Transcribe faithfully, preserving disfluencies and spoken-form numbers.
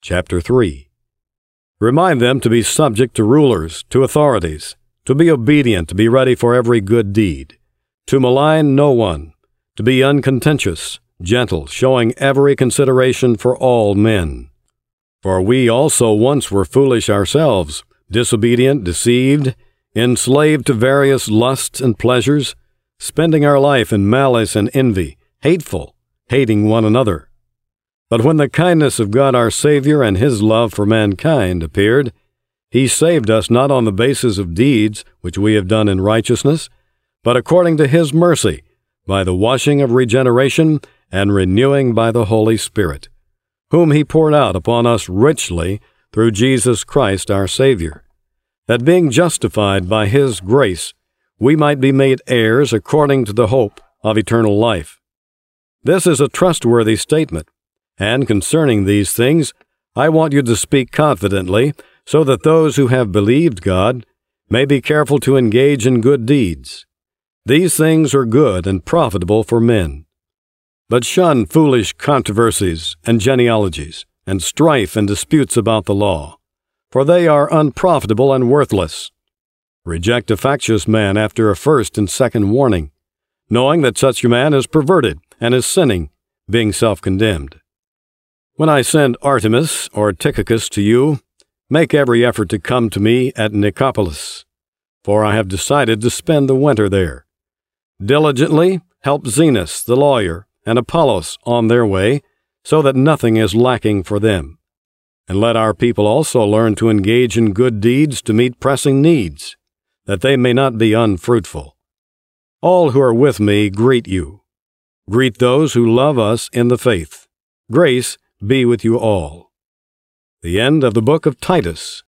chapter three. Remind them to be subject to rulers, to authorities, to be obedient, to be ready for every good deed, to malign no one, to be uncontentious, gentle, showing every consideration for all men. For we also once were foolish ourselves, disobedient, deceived, enslaved to various lusts and pleasures, spending our life in malice and envy, hateful, hating one another. But when the kindness of God our Savior and His love for mankind appeared, He saved us not on the basis of deeds which we have done in righteousness, but according to His mercy, by the washing of regeneration and renewing by the Holy Spirit, whom He poured out upon us richly through Jesus Christ our Savior, that being justified by His grace, we might be made heirs according to the hope of eternal life. This is a trustworthy statement, and concerning these things, I want you to speak confidently, so that those who have believed God may be careful to engage in good deeds. These things are good and profitable for men. But shun foolish controversies and genealogies, and strife and disputes about the law, for they are unprofitable and worthless. Reject a factious man after a first and second warning, knowing that such a man is perverted and is sinning, being self-condemned. When I send Artemas or Tychicus to you, make every effort to come to me at Nicopolis, for I have decided to spend the winter there. Diligently help Zenas the lawyer and Apollos on their way, so that nothing is lacking for them. And let our people also learn to engage in good deeds to meet pressing needs, that they may not be unfruitful. All who are with me greet you. Greet those who love us in the faith. Grace be with you all. The end of the book of Titus.